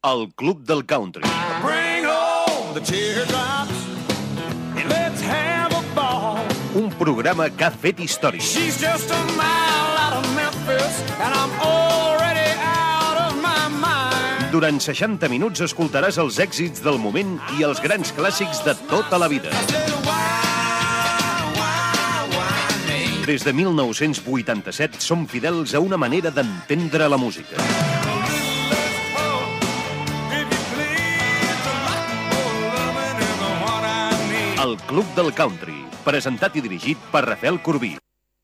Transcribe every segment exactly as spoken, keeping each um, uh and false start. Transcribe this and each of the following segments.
El Club del Country. Bring home the teardrops and let's have a ball. Un programa que ha fet història. She's just a mile out of Memphis and I'm already out of my mind. Durant seixanta minuts escoltaràs els èxits del moment i els grans clàssics de tota la vida. Des de mil nou-cents vuitanta-set som fidels a una manera d'entendre la música. El Club del Country, presentat i dirigit per Rafael Corbí.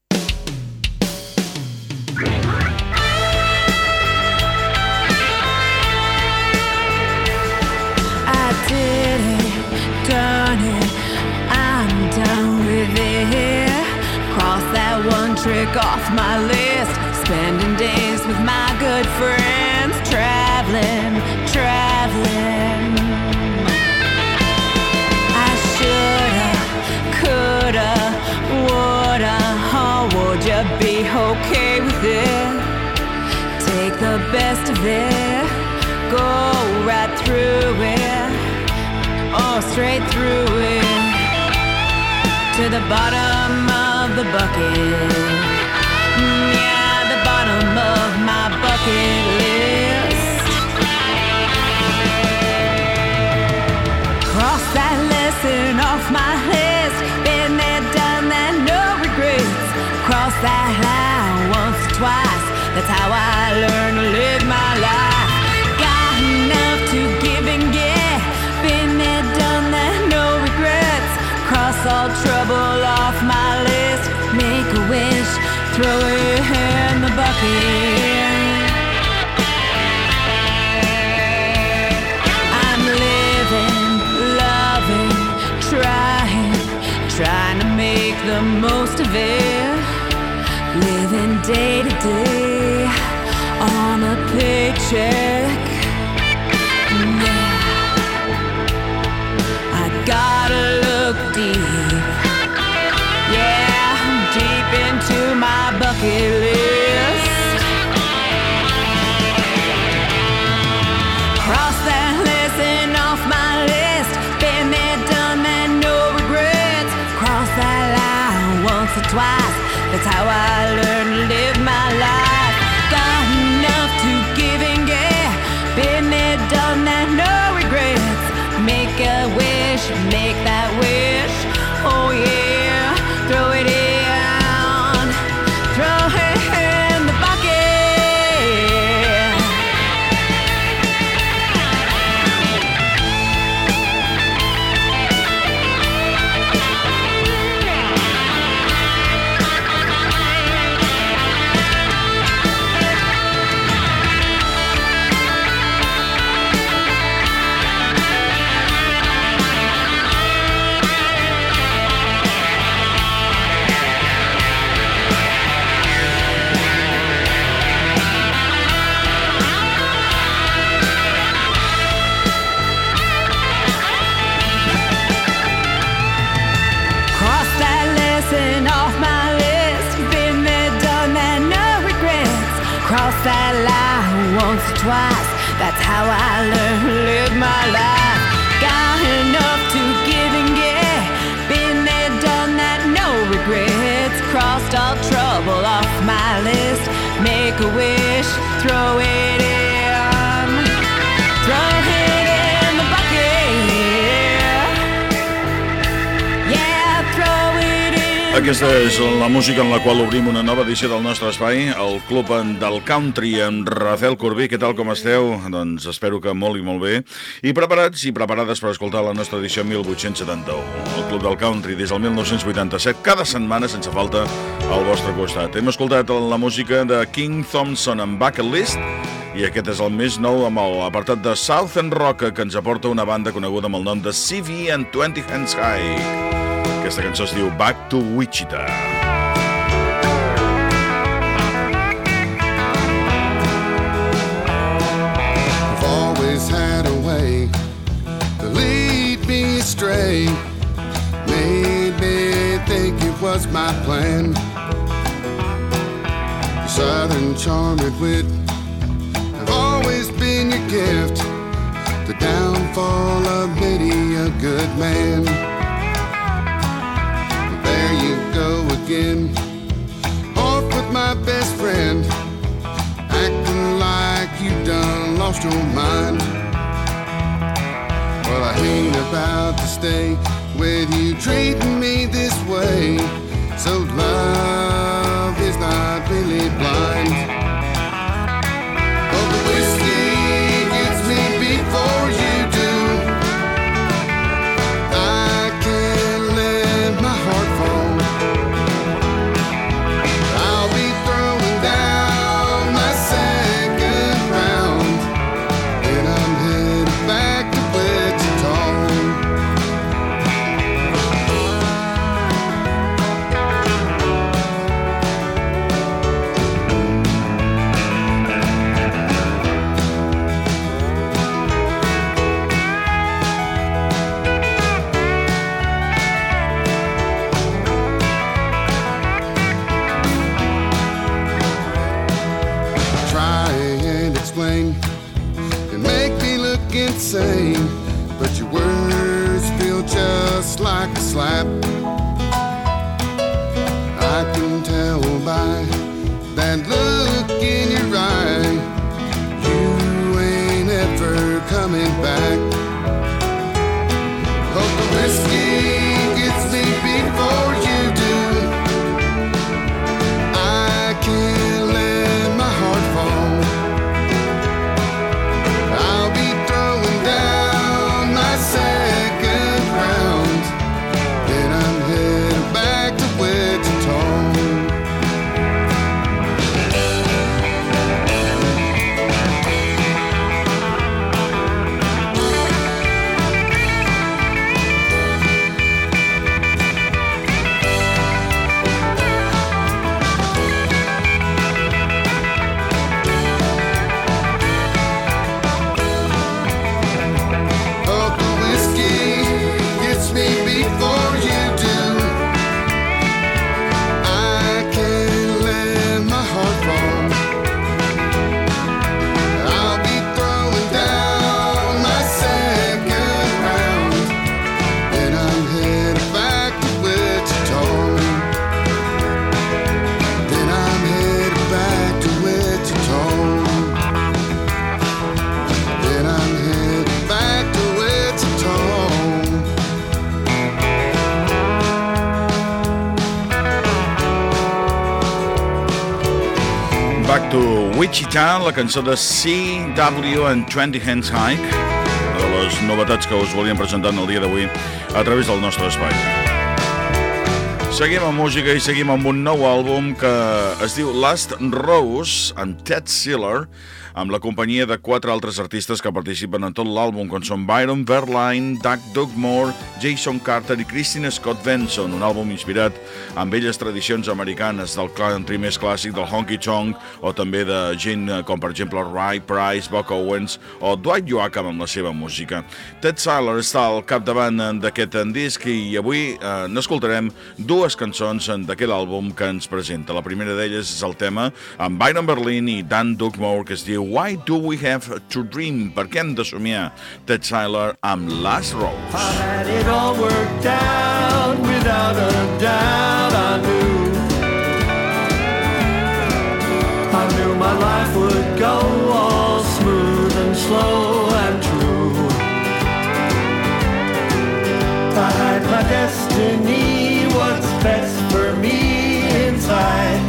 I did it, done it, I'm done with it. Cross that one trick off my list. Spending days with my good friends. Traveling, traveling. I shoulda, coulda, woulda. Oh, would you be okay with it? Take the best of it. Go right through it. Oh, straight through it. To the bottom of the bucket. Mm, yeah, the bottom of my bucket list. Cross that lesson off my list. Been there, done that, no regrets. Cross that line once or twice. That's how I learn to live my life. Got enough to give and get. Been there, done that, no regrets. Cross all trouble off my list. Make a wish, throw it in the bucket. I'm living, loving, trying, trying to make the most of it. Living day to day on a paycheck. Yeah, I gotta look deep, yeah, deep into my bucket list. Cross that lesson off my list. Been there, done that, no regrets. Cross that line once or twice. That's how I learn to live my life. Got enough to give and get. Been there, done that, no regrets. Make a wish, make that wish. Oh yeah, throw it in, throw it in the bucket. Off my list, been there, done that, no regrets. Cross that line once or twice. That's how I learn to live my life. Got enough to give and get. Been there, done that, no regrets. Crossed all trouble off my list. Make a wish, throw it in, throw it in the bucket. Yeah, throw it. Aquesta és la música en la qual obrim una nova edició del nostre espai, el Club del Country, amb Rafael Corbí. Què tal, com esteu? Doncs espero que molt i molt bé. I preparats i preparades per escoltar la nostra edició mil vuit-cents setanta-u. El Club del Country des del mil nou-cents vuitanta-set, cada setmana sense falta al vostre costat. Hem escoltat la música de King Thompson amb Bucket List, i aquest és el més nou amb l'apartat de Southern Rock, que ens aporta una banda coneguda amb el nom de C V and twenty Hands High. Aquesta cançó es diu Back to Wichita. You've always had a way to lead me astray. Made me think it was my plan. Your southern charm and wit have always been your gift. lost your mind. Well, I ain't about to stay with you treating me this way. So love is not really blind. Oh, the whiskey gets me before you do. I can't let my heart fall. I'll be throwing down my second round, and I'm headed back to Wichita. Try and explain and make me look insane, but your words feel just like a slap. I can tell by that look in your eye, you ain't ever coming back. Hope the whiskey gets me before you do. I can't let my heart fall. I'll be throwing down my second round, and I'm headed back to Wichita. Hope the whiskey gets me before you do. I can't let my heart fall. I'll be throwing down my second round, and I'm headed back to Wichita. Then I'm headed back to Wichita. Then I'm headed back to Wichita. Back to Wichita, la cançó de C W and twenty Hands Hike, de les novetats que us volíem presentar en el dia d'avui a través del nostre espai. Seguim amb música i seguim amb un nou àlbum que es diu Last Rose, amb Ted Sealer, amb la companyia de quatre altres artistes que participen en tot l'àlbum, com són Byron Verlaine, Doug Dugmore, Jason Carter i Christine Scott Benson, un àlbum inspirat en velles tradicions americanes del country més clàssic del honky-tonk, o també de gent com per exemple Ray Price, Buck Owens o Dwight Yoakam amb la seva música. Ted Sealer està al capdavant d'aquest disc i avui eh, n'escoltarem dues cançons d'aquest àlbum que ens presenta. La primera d'elles és el tema amb Byron Verlaine i Dan Dugmore, que es diu Why Do We Have to Dream? Per què hem de somiar? Ted Sealer amb Last Rose. I had it all worked out, without a doubt I knew I knew my life would go all smooth and slow and true. I had my destiny, what's best for me inside.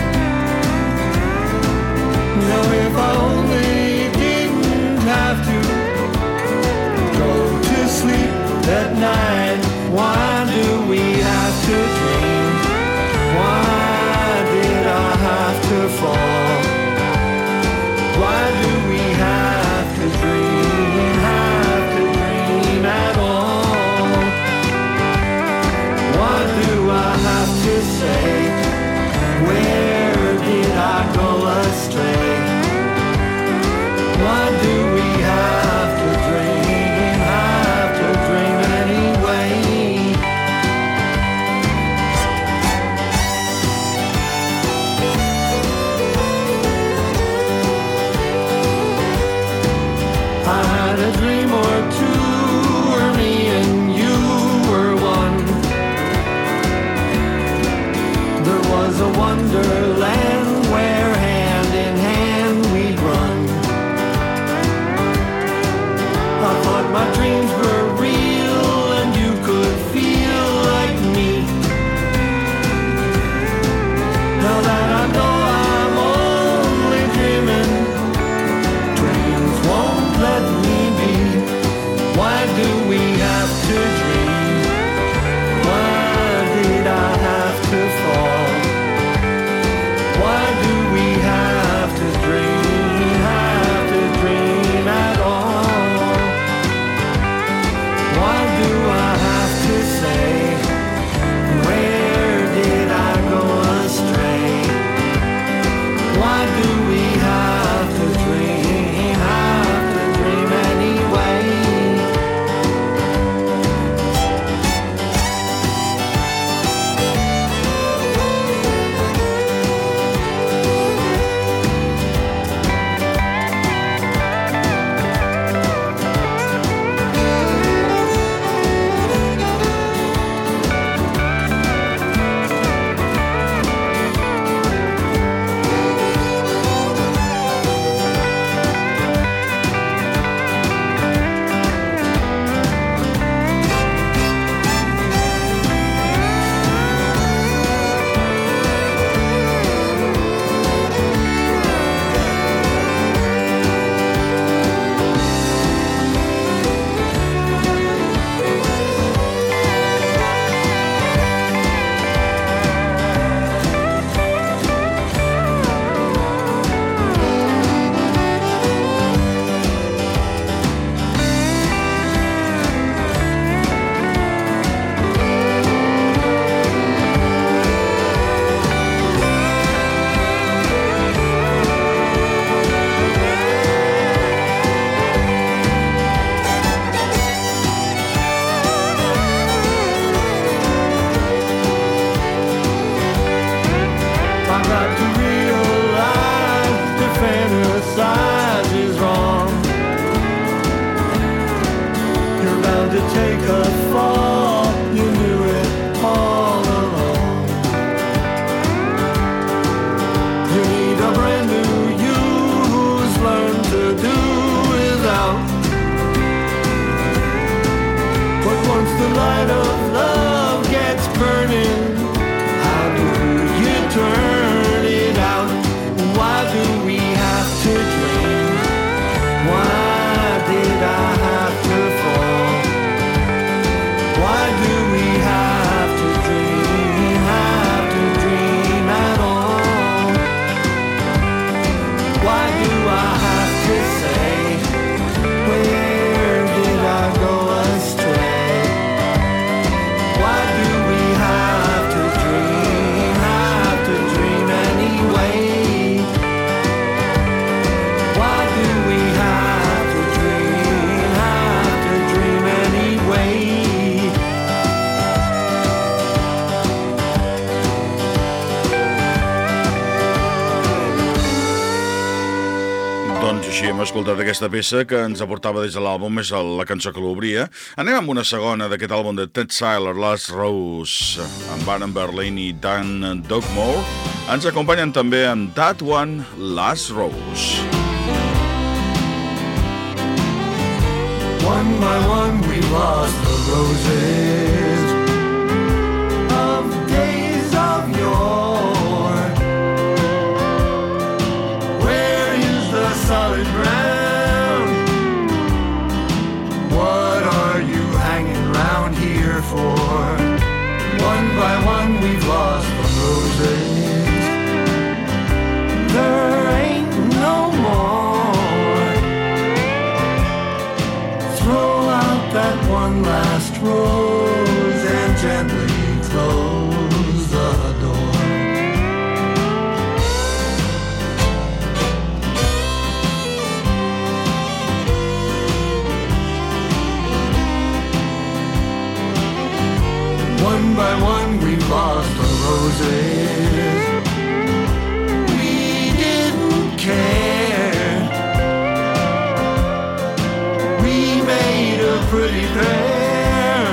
Now if I only didn't have to go to sleep at night, why do we have to dream? Why did I have to fall? Why do we have to dream, have to dream at all? What do I have to say? Where did I go astray? Why do we have to dream, have to dream anyway? I had a dream or two where me and you were one. There was a wonderland where hand in hand we'd run. my dreams were real and you could feel like me. Now that I know I'm only dreaming, dreams won't let me be. Why do we have to dream? Why did I have to fall? Why do we have to dream, have to dream at all? Why do I have to say, where did I go astray? Why do we have to dream, have to dream anyway? I've got to realize to fantasize is wrong. You're bound to take a fall, you knew it all along. You need a brand new you who's learned to do without. But once the light of love gets burning, how do you turn it out? Why do we have to dream? Why did I have to fall? Why do we have to dream, have to dream at all? Why do I have to say, where did I go astray? Why do we have to dream, have to dream anyway? Why do we have to dream, have to dream anyway? Doncs així hem escoltat aquesta peça que ens aportava des de l'àlbum, és la cançó que l'obria. Anem amb una segona d'aquest àlbum de Ted Tyler, Last Rose, amb Baron Berlin i Dan Dugmore. Ens acompanyen també amb That One, Last Rose. One by one we lost the roses of days of yore. Where is the solid ground? What are you hanging round here for? One by one we've lost the roses. There ain't no more. Throw out that one last rose and gently close the door. One by one we've lost the roses. We didn't care. We made a pretty pair.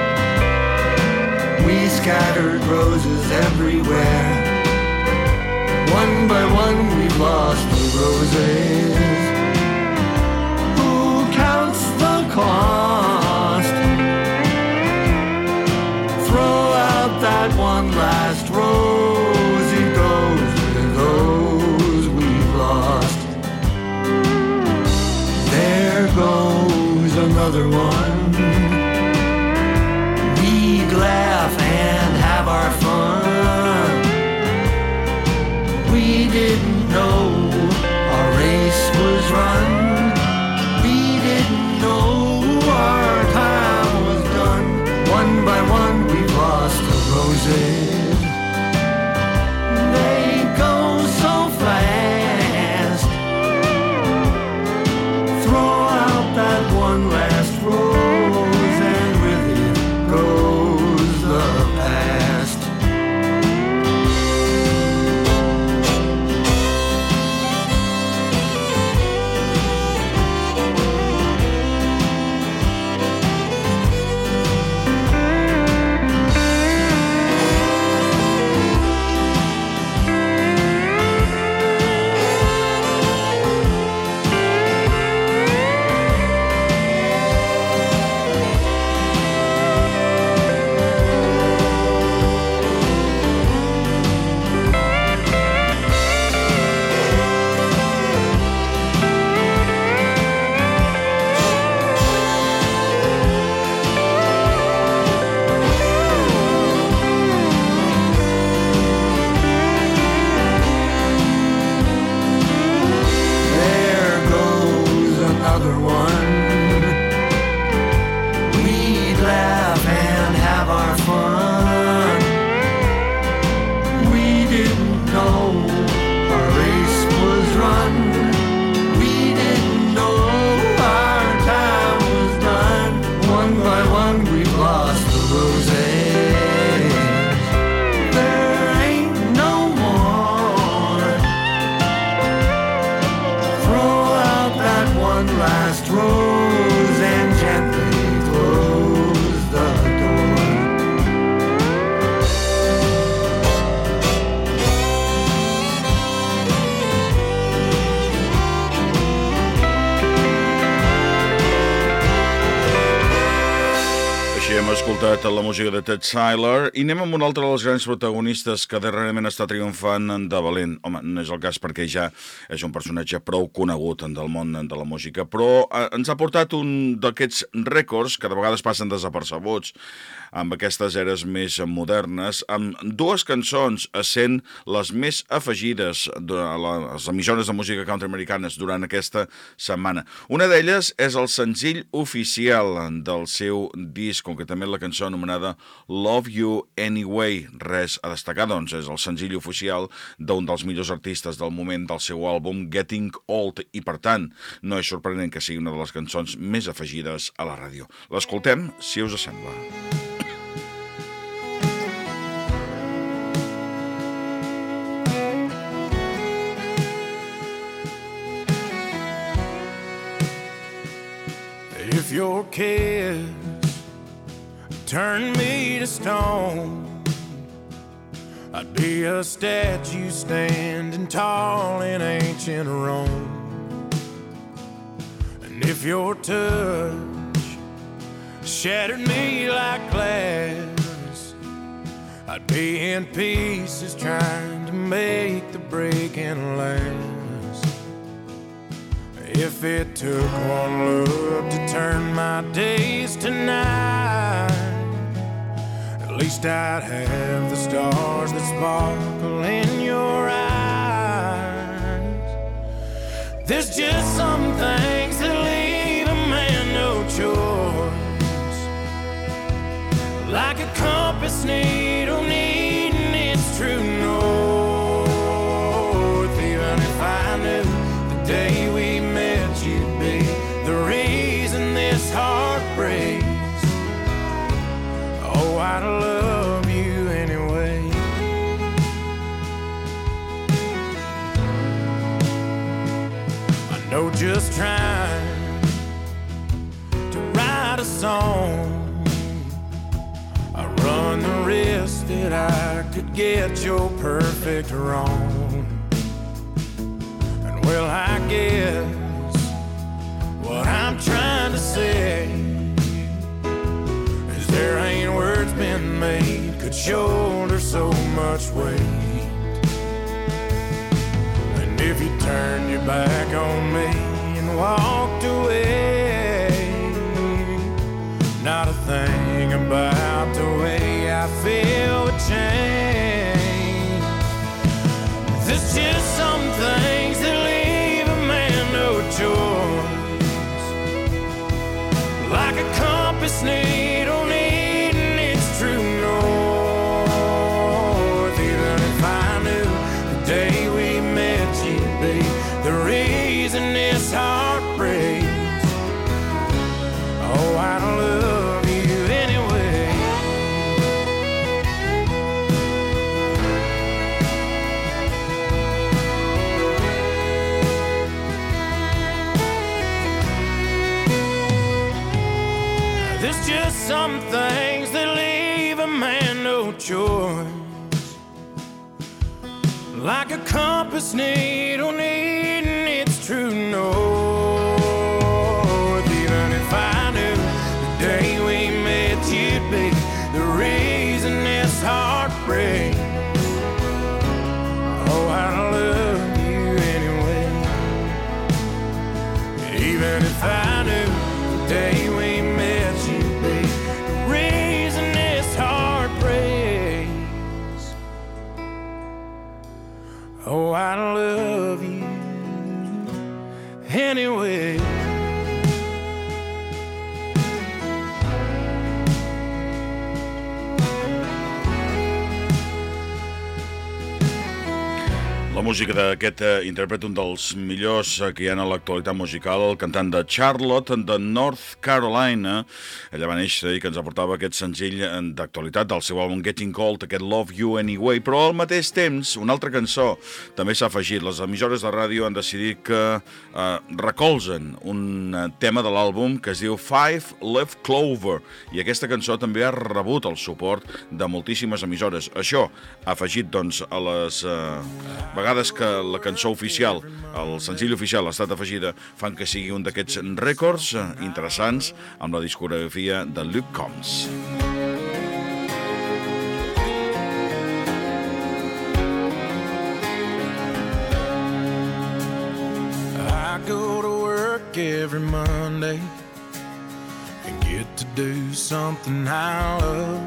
We scattered roses everywhere. One by one we've lost the roses. Who counts the cost? goes another one. We'd laugh and have our fun. We didn't know our race was run. We didn't know our time was done. One by one we've lost the roses. They go so fast. Throw out that one last rose, and with it goes the past. escoltat la música de Ted Seiler i anem amb un altre dels grans protagonistes que darrerament està triomfant de valent. Home, no és el cas perquè ja és un personatge prou conegut del món de la música, però ens ha portat un d'aquests rècords que de vegades passen desapercebuts amb aquestes eres més modernes, amb dues cançons essent les més afegides a les emissores de música country americanes durant aquesta setmana. Una d'elles és el senzill oficial del seu disc, concretament la cançó anomenada Love You Anyway. Res a destacar, doncs, és el senzill oficial d'un dels millors artistes del moment del seu àlbum Getting Old i, per tant, no és sorprenent que sigui una de les cançons més afegides a la ràdio. L'escoltem, si us sembla. If your kids turn me to stone, I'd be a statue standing tall in ancient Rome. And if your touch shattered me like glass, I'd be in pieces trying to make the breaking last. If it took one look to turn my days to night, at least I'd have the stars that sparkle in your eyes. There's just some things that leave a man no choice, like a compass needle needing its true north. Even if I knew the day we met you'd be the reason this heart breaks, oh, I'd love you anyway. I know just trying to write a song, I run the risk that I could get your perfect wrong. And well, I guess what I'm trying to say is there ain't words been made could shoulder so much weight. And if you turned your back on me and walked away, like a compass needle needing its true north. Even if I knew the day we met you'd be the reason this heart breaks, oh, I love you anyway. There's just some things that leave a man no choice, like a compass needle needing its true north. Even if I knew the day we met you'd be the reason this heart breaks, oh, I love you anyway. Even if I knew the day we met you'd be the reason this heart breaks, oh, I love you anyway. La música d'aquest eh, intèrpret, un dels millors eh, que hi ha a l'actualitat musical, el cantant de Charlotte de North Carolina. Ella va néixer i que ens aportava aquest senzill d'actualitat del seu àlbum Getting Cold, aquest Love You Anyway, però al mateix temps una altra cançó també s'ha afegit. Les emissores de ràdio han decidit que eh, recolzen un eh, tema de l'àlbum que es diu Five Leaf Clover, i aquesta cançó també ha rebut el suport de moltíssimes emissores. Això ha afegit doncs a les eh, vegades que la cançó oficial, el senzill oficial, ha estat afegida, fan que sigui un d'aquests rècords eh, interessants amb la discografia de Luke Combs. I go to work every Monday and get to do something I love.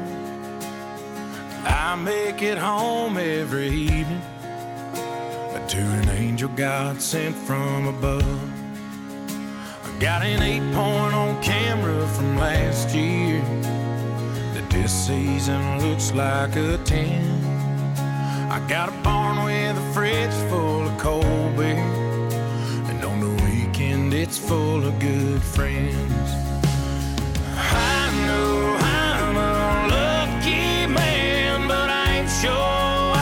I make it home every evening to an angel God sent from above. I got an eight point on camera from last year that this season looks like a ten. I got a barn with a fridge full of cold beer, and on the weekend it's full of good friends. I know I'm a lucky man, but I ain't sure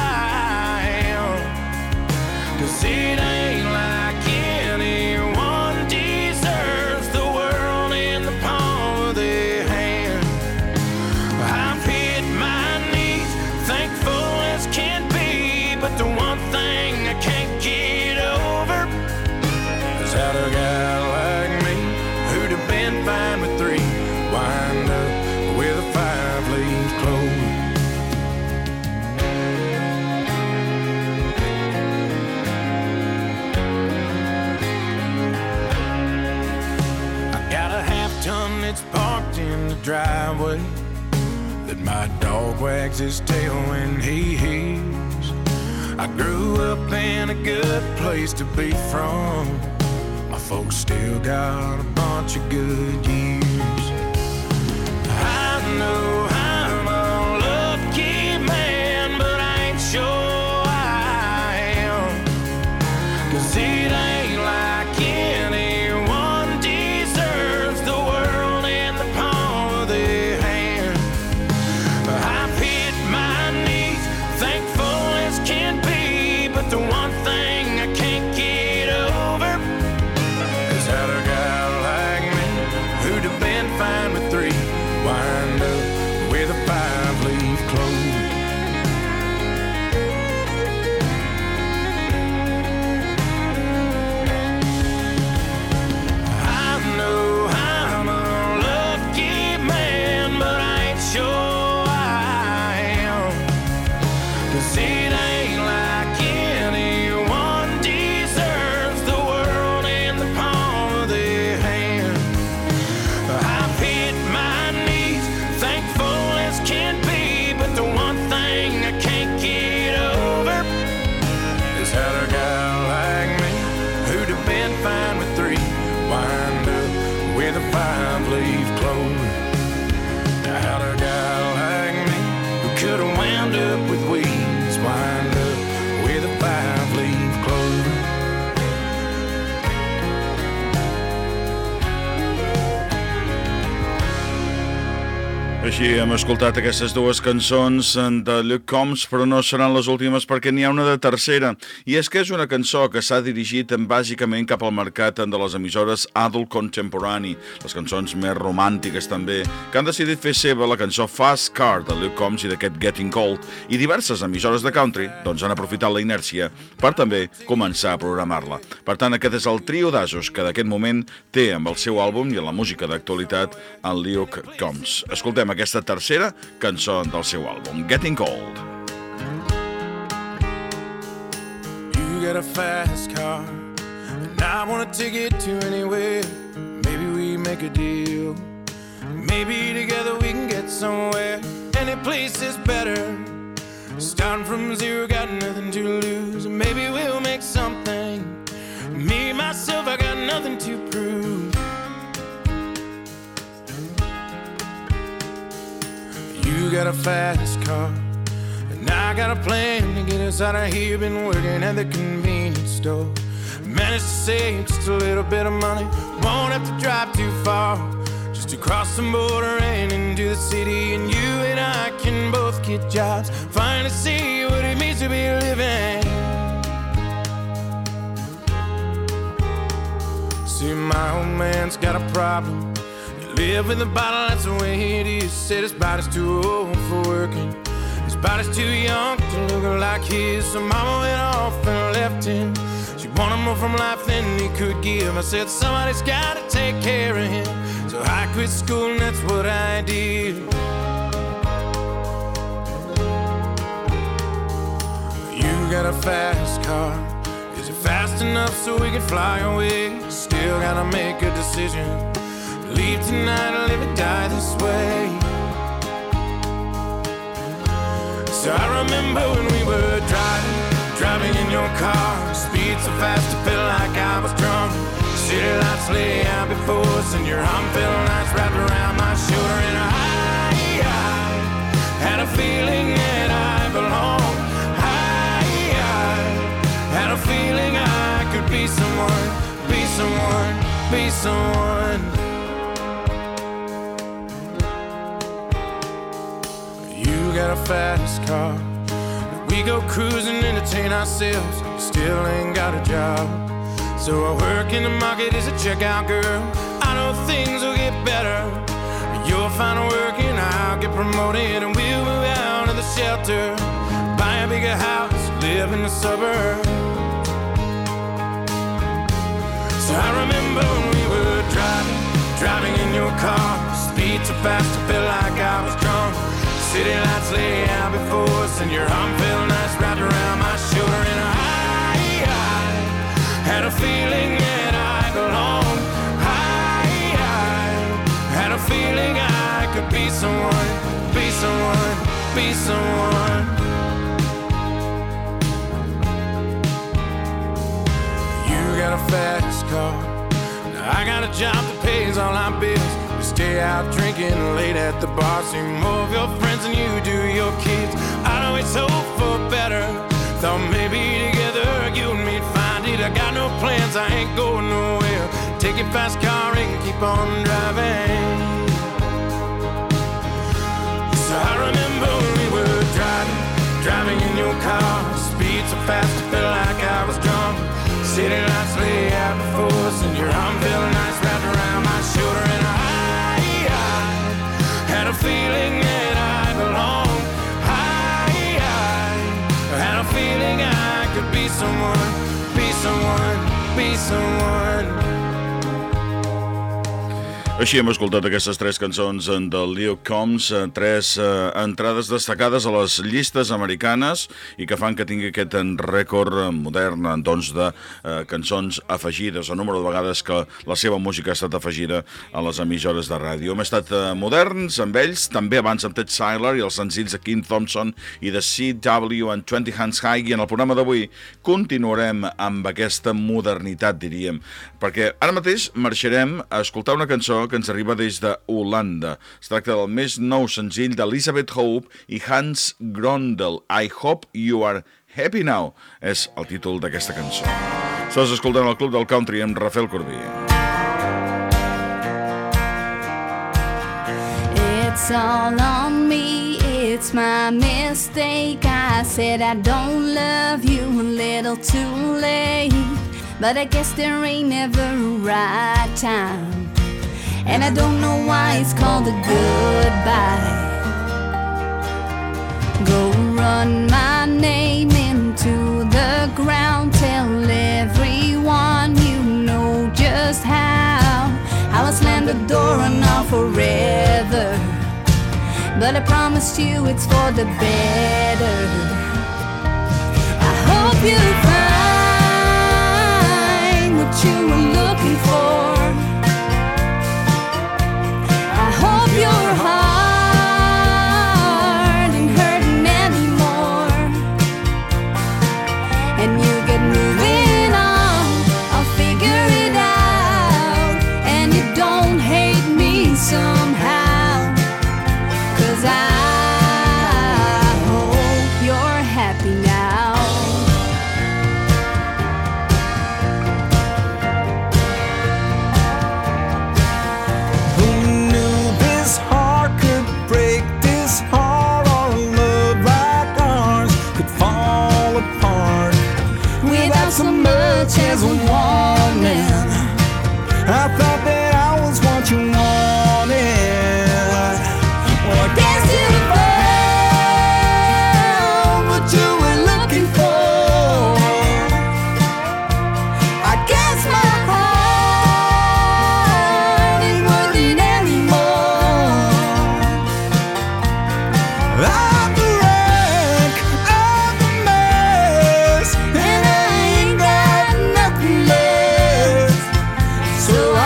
it ain't like anyone deserves the world in the palm of their hand. I've hit my knees, thankful as can be, but the one thing I can't get over is how a guy like me, who'd have been fine with three, wind up with a five-leaf clover. It's parked in the driveway that my dog wags his tail when he hears. I grew up in a good place to be from. My folks still got a bunch of good years. I know I'm a lucky man, but I ain't sure I am, 'cause it ain't like anyone deserves the world. The one thing I can't get over is how a guy like me, who'd have been fine with three, wind up with a five-leaf clover. I know I'm a lucky man, but I ain't sure I am, 'cause it ain't like anyone deserves the world in the palm of their hand. I've hit my knees, five-leaf clover. Now how'd a guy like me, who could've wound up with weeds, wind up with a five-leaf clover? Així hem escoltat aquestes dues cançons de Luke Combs, però no seran les últimes perquè n'hi ha una de tercera. I és que és una cançó que s'ha dirigit bàsicament cap al mercat de les emissores Adult Contemporary, les cançons més romàntiques també, que han decidit fer seva la cançó Fast Car de Luke Combs i d'aquest Getting Cold. I diverses emissores de country doncs, han aprofitat la inèrcia per també començar a programar-la. Per tant, aquest és el trio d'asos que d'aquest moment té amb el seu àlbum i en la música d'actualitat en Luke Combs. Escoltem aquesta tercera cançó del seu àlbum, Getting Cold. You got a fast car, and I want to take it to anywhere. Maybe we make a deal. Maybe together we can get somewhere. Any place is better. Starting from zero, got nothing to lose. Maybe we'll make something. Me, myself, I got nothing to prove. You got a fast car, and I got a plan to get us out of here. Been working at the convenience store. Managed to save just a little bit of money. Won't have to drive too far, just to cross the border and into the city. And you and I can both get jobs, finally see what it means to be living. See, my old man's got a problem. Live in the bottle, that's the way it is. Said his body's too old for working. His body's too young to look like his. So mama went off and left him. She wanted more from life than he could give. I said somebody's gotta take care of him. So I quit school and that's what I did. You got a fast car. Is it fast enough so we can fly away? Still gotta make a decision. Leave tonight or live or die this way. So I remember when we were driving, driving in your car. Speed so fast it felt like I was drunk. City lights lay out before us, and your arm felt nice wrapped around my shoulder. And I, I had a feeling that I belonged. I, I had a feeling I could be someone, be someone, be someone. You got a fast car. We go cruising, entertain ourselves. Still ain't got a job. So I work in the market as a checkout girl. I know things will get better. You'll find work and I'll get promoted, and we'll move out of the shelter, buy a bigger house, live in the suburbs. So I remember when we were driving, driving in your car. Speed so fast it felt like I was drunk. City lights lay out before us, and your arm felt nice wrapped around my shoulder. And I, I had a feeling that I belonged. I, I had a feeling I could be someone, be someone, be someone. You got a fast car. Now I got a job that pays all our bills. Stay out drinking late at the bar. See more of your friends than you do your kids. I'd always hope for better. Thought maybe together you and me'd find it. I got no plans, I ain't going nowhere. Take your fast car and keep on driving. So I remember when we were driving, driving in your car. Speed so fast it felt like I was drunk. City lights lay out before us, and your arm felt nice wrapped around my shoulder. And I had a feeling that I belonged. I, I had a feeling I could be someone, be someone, be someone. Així hem escoltat aquestes tres cançons de Luke Combs, tres eh, entrades destacades a les llistes americanes i que fan que tingui aquest rècord modern doncs, de eh, cançons afegides, el número de vegades que la seva música ha estat afegida a les emissores de ràdio. Hem estat eh, moderns amb ells, també abans amb Ted Siler i els senzills de Kim Thompson i de C W and twenty Hands High, i en el programa d'avui continuarem amb aquesta modernitat, diríem, perquè ara mateix marxarem a escoltar una cançó cançó que ens arriba des de Holanda. Es tracta del més nou senzill d'Elizabeth Hope i Hans Grondel. I Hope You Are Happy Now és el títol d'aquesta cançó. Estàs escoltant el Club del Country amb Rafael Corbí. It's all on me, it's my mistake. I said I don't love you a little too late, but I guess there ain't never a right time, and I don't know why it's called a goodbye. Go run my name into the ground, tell everyone you know just how I will slam the door and now forever, but I promised you it's for the better. I hope you find what you were looking for. I hope your heart ain't hurting anymore, and you get moving on. I'll figure it out, and you don't hate me somehow, 'cause I hope you're happy now. Who knew this heart could break, this heart, or a love like ours could fall apart Without so much as a warning. I thought that I was what you wanted. Well, I guess you found what you were looking for. I guess my heart ain't worth it anymore. I'm the wreck, I'm the mess, and I ain't got nothing left. So I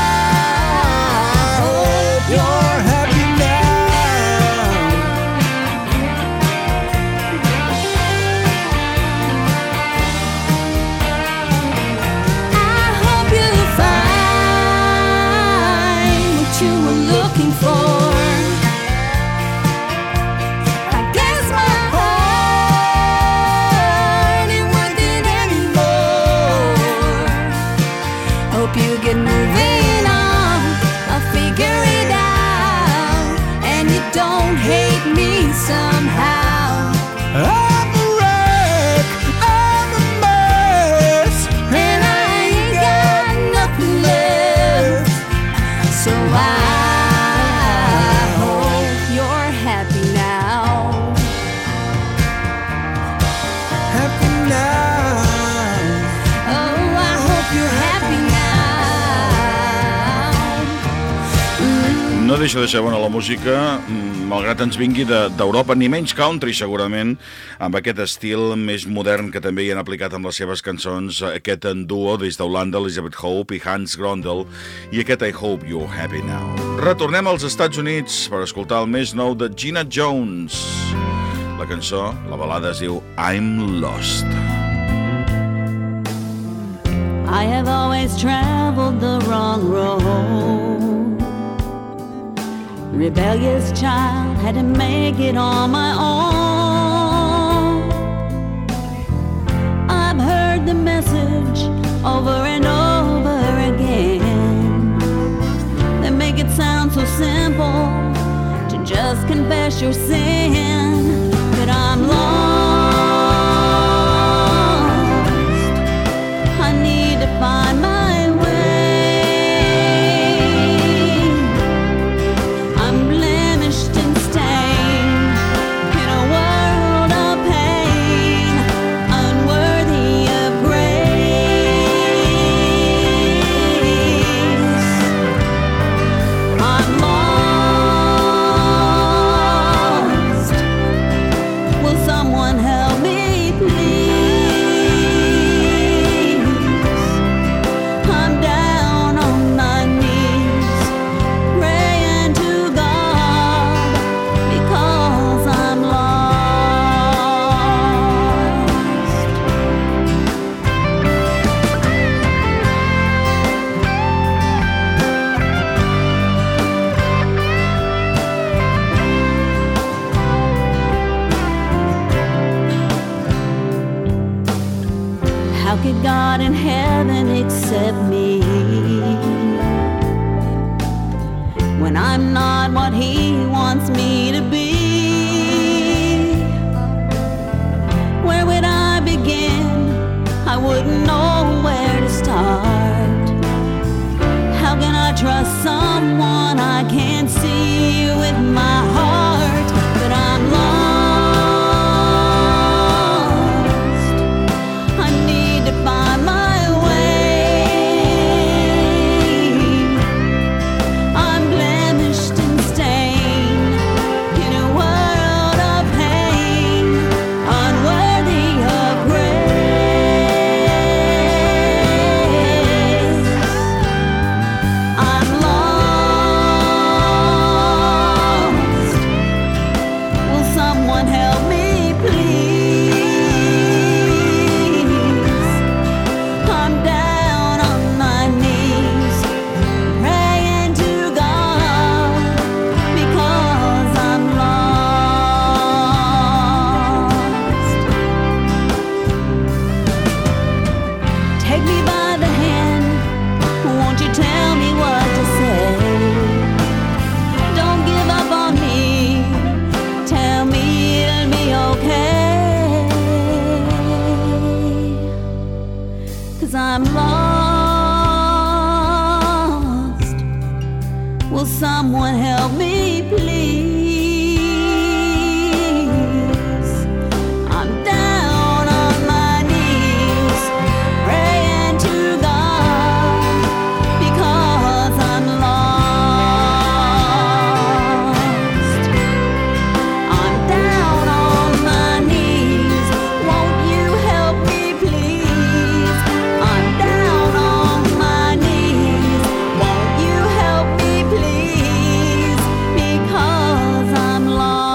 hope you're happy now. I hope you find what you were looking for. I guess my heart ain't worth it anymore. Hope you get moving on. I'll figure it out, and you don't hate me somehow. I'm the wreck, I'm the mess, And I ain't got nothing left. So I hope you're happy now. happy now. Oh, I hope you're happy now. No deixa de ser bona la música, mm, malgrat ens vingui de- d'Europa, ni menys country segurament, amb aquest estil més modern que també hi han aplicat amb les seves cançons, aquest en duo des d'Holanda, Elizabeth Hope i Hans Grondel, i aquest I Hope You're Happy Now. Retornem als Estats Units per escoltar el més nou de Gina Jones. La cançó, la balada es diu I'm Lost. I have always traveled the wrong road. Rebellious child, had to make it on my own. I've heard the message over and over again. They make it sound so simple to just confess your sin. But I'm lost. I need to find my way. I'm blemished and stained in a world of pain, unworthy of grace. I'm lost. God in heaven accept me when I'm not what He wants me to be? Where would I begin? I wouldn't know where to start. How can I trust someone I can't see with my heart? But I'm lost. I need to find my way. I'm blemished and stained in a world of pain, unworthy of grace. I'm lost. Will someone help me, please? I'm down on my knees, praying to God because I'm lost. Take me by the hand, won't you tell me what to say? Don't give up on me, tell me it'll be okay. 'Cause I'm lost. Will someone help me, please? I'm down on my knees, praying to God because I'm lost. I'm down on my knees, won't you help me, please? I'm down on my knees, won't you help me, please? Because I'm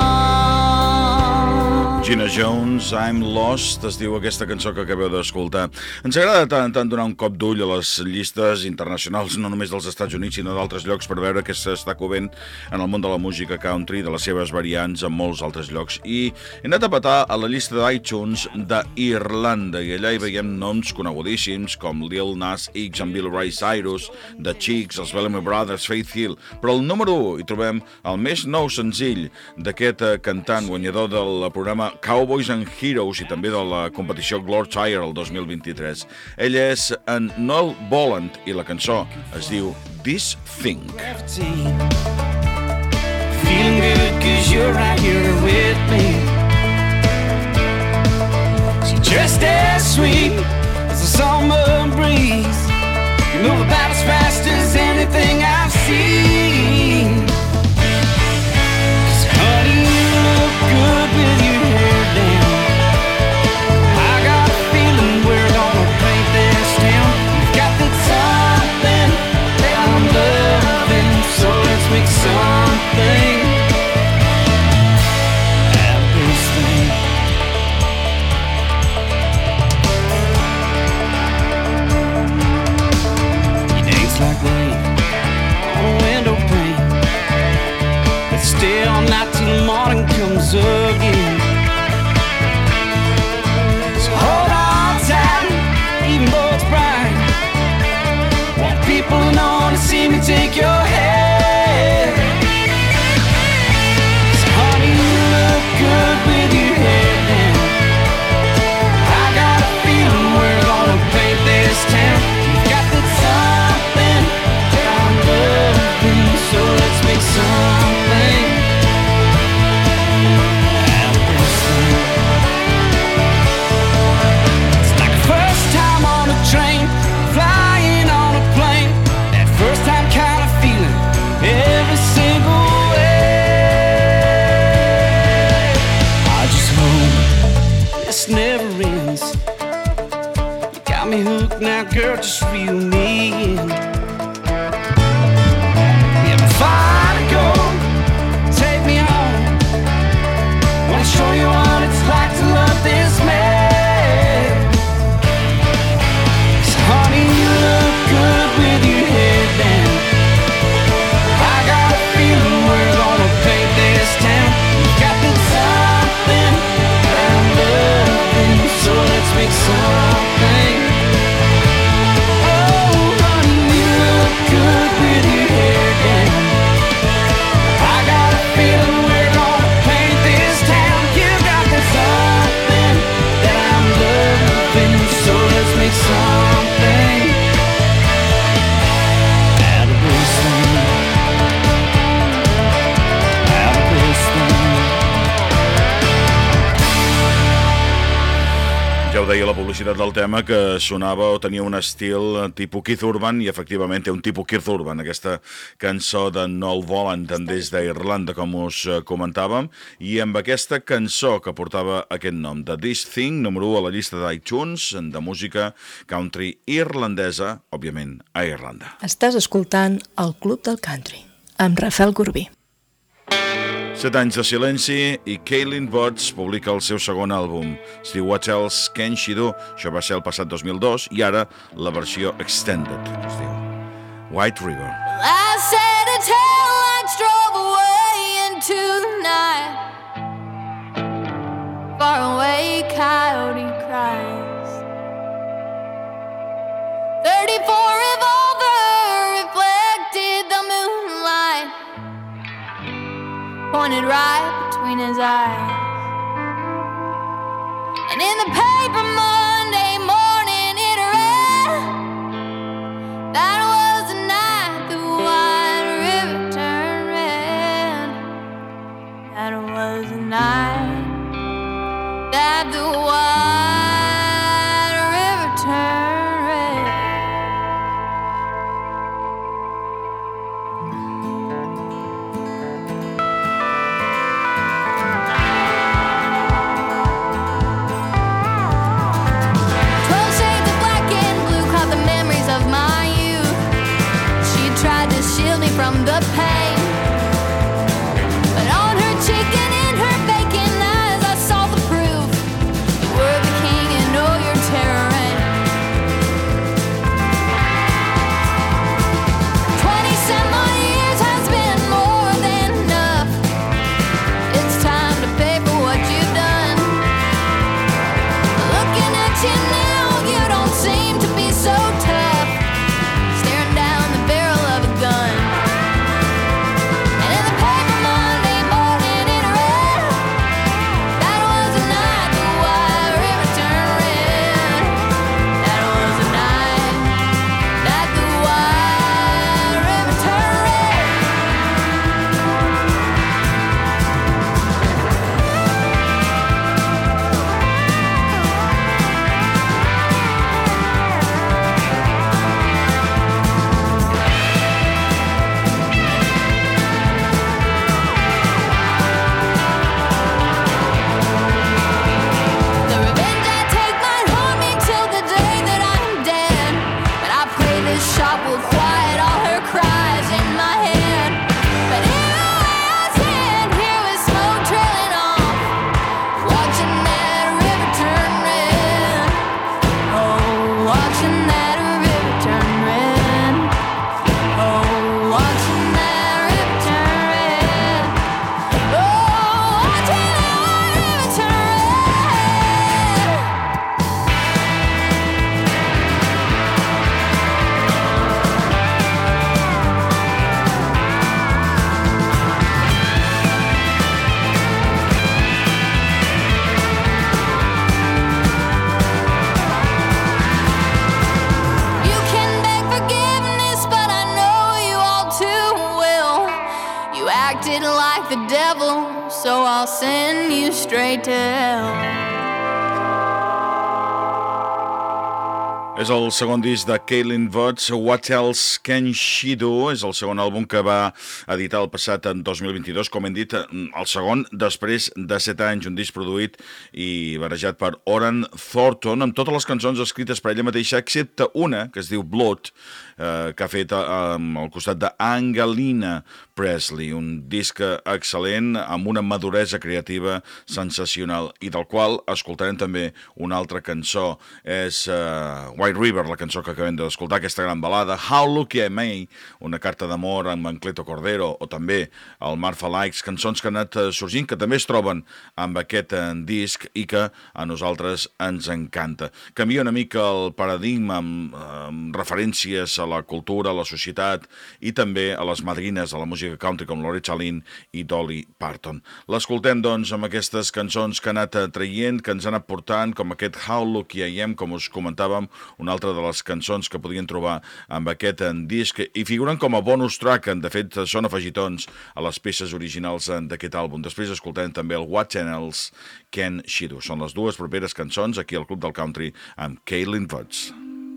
lost. Gina Jones, I'm Lost, es diu aquesta cançó que acabeu d'escoltar. Ens agrada tant en tant donar un cop d'ull a les llistes internacionals, no només dels Estats Units, sinó d'altres llocs, per veure què s'està covent en el món de la música country, de les seves variants en molts altres llocs. I he anat a petar a la llista d'iTunes d'Irlanda, i allà hi veiem noms conegudíssims com Lil Nas X amb Bill Ray Cyrus, The Chicks, els Bellamy Brothers, Faith Hill, però al número u hi trobem el més nou senzill d'aquest eh, cantant guanyador del programa Cowboys and Heroes i també de la competició Glorshire el dos mil vint-i-tres. Ell és en Noel Boland i la cançó es diu This Thing. Feeling good cause you're right here with me. She's just as sweet as the summer breeze. You move about as fast as anything I've seen. 'Cause honey, you look good with your hair down. I got a feeling we're gonna paint this town. You've got that something that I'm loving, so let's make something out of this thing. You dance like rain on a window pane, but still not till the morning comes again. So hold on tight, even though it's bright. Want people to know to see me take your hand. So honey, you look good with your hair down. I got a feeling we're gonna paint this town. You've got that something that I'm loving, so let's make something out of this thing. It's like the first time on a train, flying on a plane. That first time kind of feeling every single way. I just hope this never ends. You got me hooked now, girl, just reel me in. We have a far to go, take me home. Wanna show you what it's like to love this man. 'Cause honey, you look good with your head down. I got a feeling we're gonna paint this town. You got that something that I'm loving, so let's make something deia la publicitat del tema que sonava o tenia un estil tipus Keith Urban, i efectivament té un tipus Keith Urban, aquesta cançó de Noel Volant des d'Irlanda, com us comentàvem, i amb aquesta cançó que portava aquest nom, de This Thing, número u a la llista d'iTunes de música country irlandesa, òbviament a Irlanda. Estàs escoltant el Club del Country amb Rafael Corbí. Set anys de silenci i Kaylin Watts publica el seu segon àlbum. Es diu What Else Can She Do? Això va ser el passat dos mil dos i ara la versió extended. Es diu White River. I said a tail lights drove away into the night. Far away coyote cries. thirty-four revolver reflected the moonlight, pointed right between his eyes. And in the paper Monday morning it read, that was the night the White River turned red. That was the night that the White River turned red. Twelve shades of black and blue caught the memories of my youth. She tried to shield me from the pain, but on her cheek and in her vacant eyes I saw the proof. You were the king and all your terror reign. Twenty-some odd years has been more than enough. It's time to pay for what you've done. Looking at you now, you don't seem to be so tough, staring down the barrel of a gun. And in the paper Monday morning it read, that was the night the White River turned red. That was the night that the White River turned red. The revenge I take might haunt me till the day that I'm dead, but I pray this shot will quiet all her cries in my head. But here I stand here with smoke trailing off, watching that river turn red. Oh, watching that river turn red. Oh, watching that river turn red. Oh, watching that river turn red. You can beg forgiveness, but I know you all too well. You acted like the devil, so I'll send you straight to hell. És el segon disc de Kaylin Watts, What Else Can She Do? És el segon àlbum que va editar el passat en dos mil vint-i-dos, com hem dit, el segon després de set anys, un disc produït i barejat per Oran Thornton, amb totes les cançons escrites per ella mateixa, excepte una, que es diu Blood, eh, que ha fet eh, al costat d'Angelina Presley, un disc excel·lent, amb una maduresa creativa sensacional, i del qual escoltarem també una altra cançó, és eh, White River, la cançó que acabem d'escoltar, aquesta gran balada, How Lucky Am I, una carta d'amor amb Ancleto Cordero, o també el Marfa Likes, cançons que han anat sorgint, que també es troben amb aquest disc i que a nosaltres ens encanta. Canvia una mica el paradigma amb, amb referències a la cultura, a la societat i també a les madrines de la música música country com Loretta Lynn i Dolly Parton. L'escoltem, doncs, amb aquestes cançons que ha anat traient, que ens han anat portant, com aquest How Lucky I Am, com us comentàvem, una altra de les cançons que podien trobar amb aquest disc, i figuren com a bonus track, de fet són afegitons a les peces originals d'aquest àlbum. Després escoltem també el What Else Can She Do. Són les dues properes cançons aquí al Club del Country amb Caitlin Woods.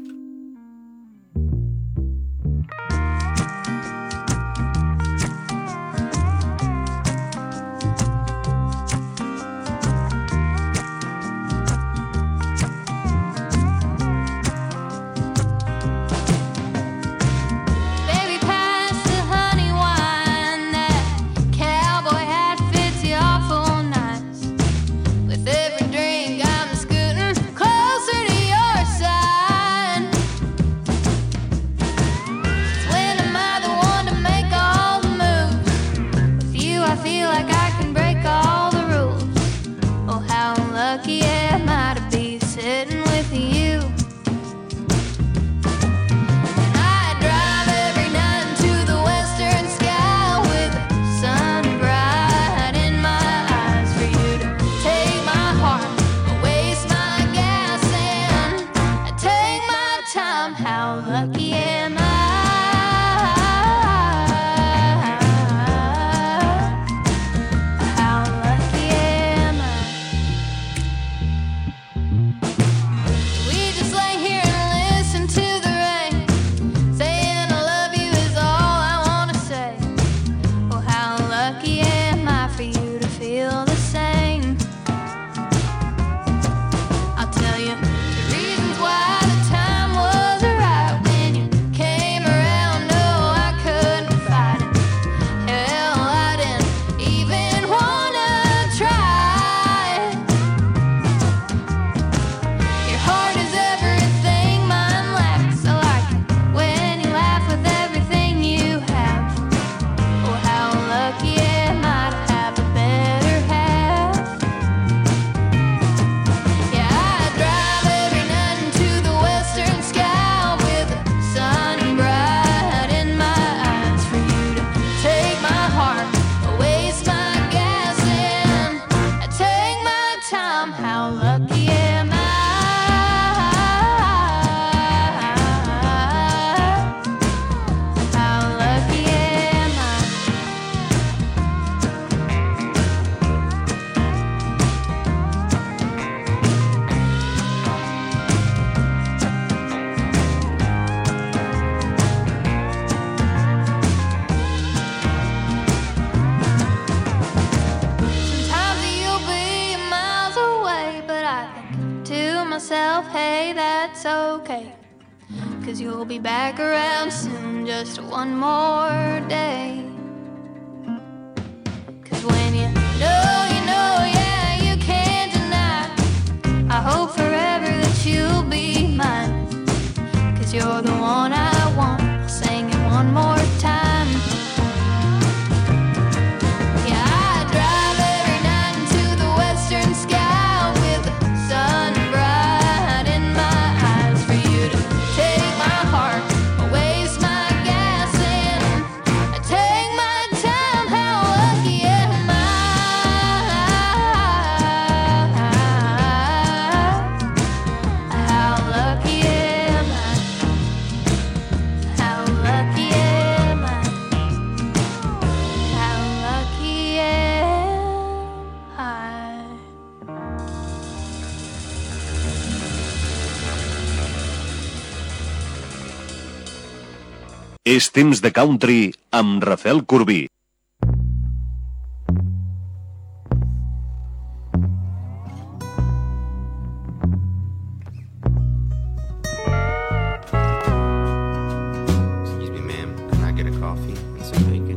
You'll be back around soon, just one more day. Cause when you know, you know, yeah, you can't deny. I hope forever that you'll be mine. Cause you're the one I want. I'll sing it one more time. Yeah, I drive every night into the western sky with the sun bright in my eyes for you to take my heart, waste my gas, and I take my time. How lucky am I? How lucky am I? How lucky am I? How lucky am I? És temps de country amb Rafael Corbí. Excuse me, ma'am. Can I get a coffee and some bacon?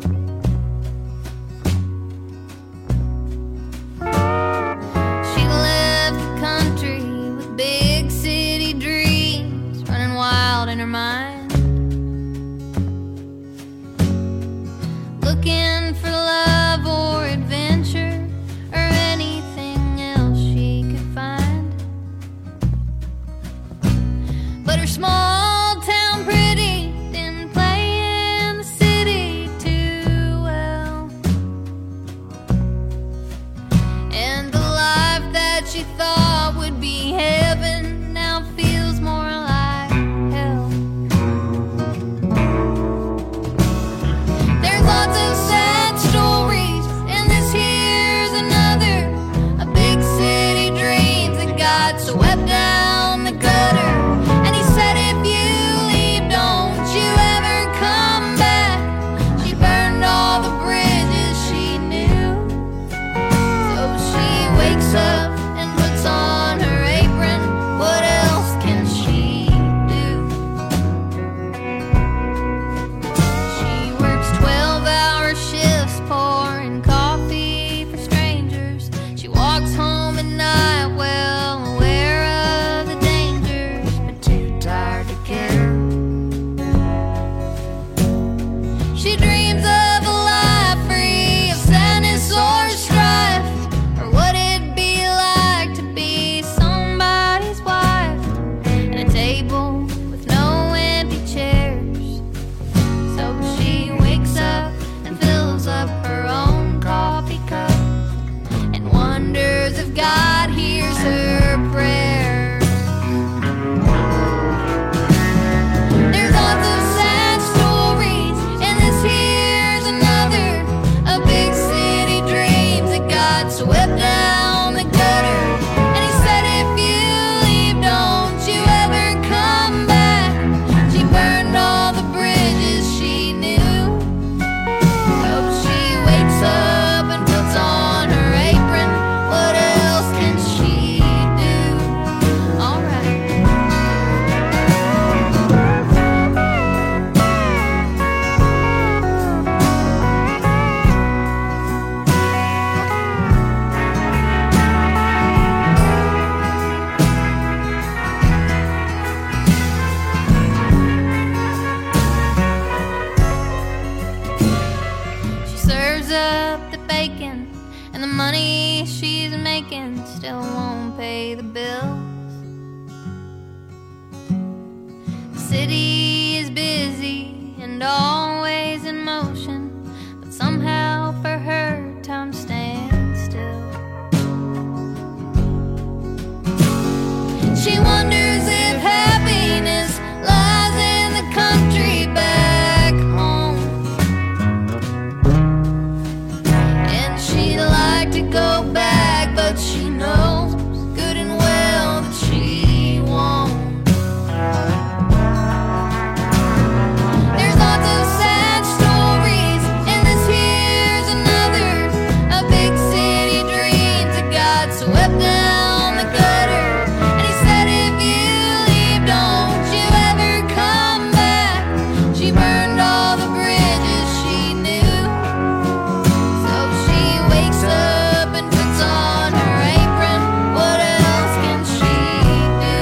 She left the country with big city dreams running wild in her mind. Looking for love or adventure or anything else she could find. But small town pretty didn't play in the city too and the money she's making still won't pay the bills. The city is busy and always in motion, but somehow for her time stands still. She wonders if happiness lies in the country back home, and she'd like to go back, but she knows good and well that she won't. There's lots of sad stories, and this here's another. A big city dreams that got swept down the gutter, and he said if you leave, don't you ever come back. She burned all the bridges she knew, so she wakes up and puts on her apron. What else can she do?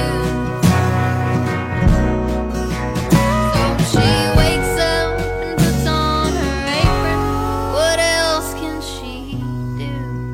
So she wakes up and puts on her apron. What else can she do?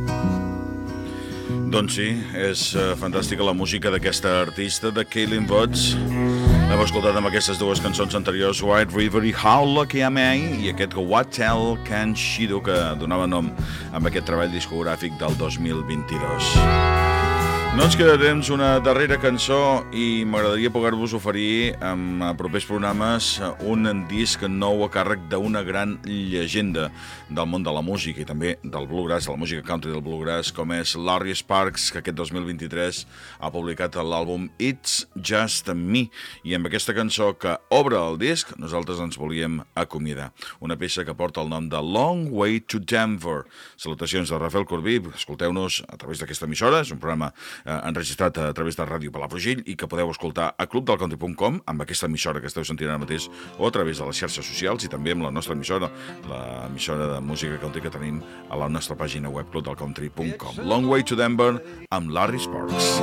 Doncs sí, és uh, fantàstica la música d'aquesta artista, de Kaylin Vods. L'hem escoltat amb aquestes dues cançons anteriors, White River i How Lucky Am I, i aquest What Else Can She Do, que donava nom amb aquest treball discogràfic del dos mil vint-i-dos. No ens queda temps, una darrera cançó, i m'agradaria poder-vos oferir en propers programes un disc nou a càrrec d'una gran llegenda del món de la música i també del bluegrass, de la música country del bluegrass, com és Larry Sparks, que aquest dos mil vint-i-tres ha publicat l'àlbum It's Just Me, i amb aquesta cançó que obre el disc nosaltres ens volíem acomiadar. Una peça que porta el nom de Long Way to Denver. Salutacions de Rafael Corbí, escolteu-nos a través d'aquesta emissora, és un programa eh, enregistrat a través de Ràdio Palafrugell i que podeu escoltar a club del country punt com, amb aquesta emissora que esteu sentint ara mateix, o a través de les xarxes socials i també amb la nostra emissora, l'emissora de música country que tenim a la nostra pàgina web, club del country punt com. Long Way to Denver amb Larry Sparks.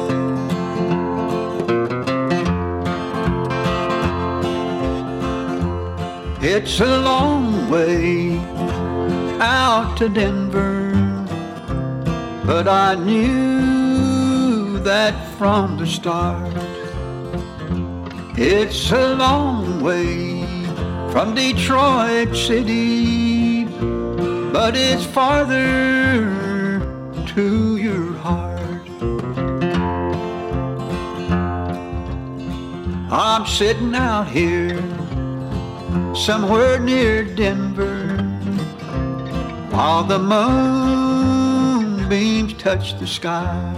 It's a long way out to Denver, but I knew that from the start. It's a long way from Detroit City, but it's farther to your heart. I'm sitting out here somewhere near Denver, while the moonbeams touch the sky.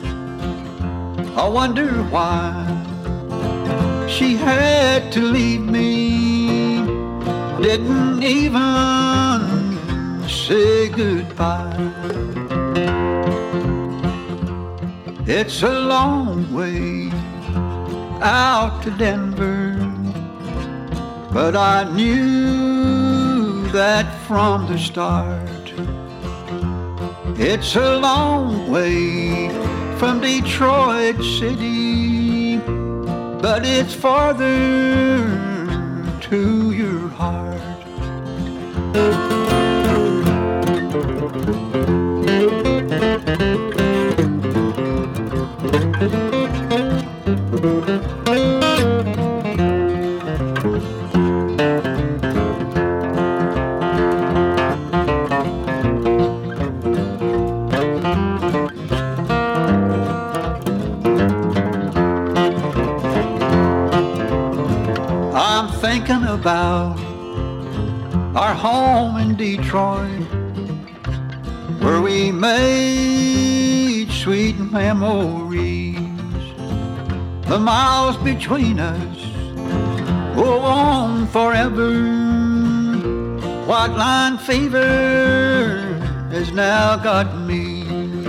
I wonder why she had to leave me, didn't even say goodbye. It's a long way out to Denver, but I knew that from the start. It's a long way from Detroit City, but it's farther to your heart. Thinking about our home in Detroit, where we made sweet memories. The miles between us go on forever. White line fever has now got me.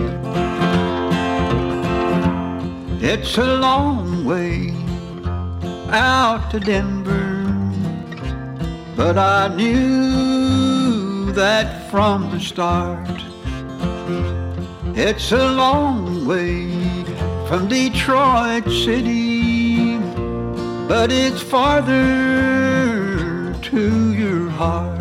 It's a long way out to Denver, but I knew that from the start. It's a long way from Detroit City, but it's farther to your heart.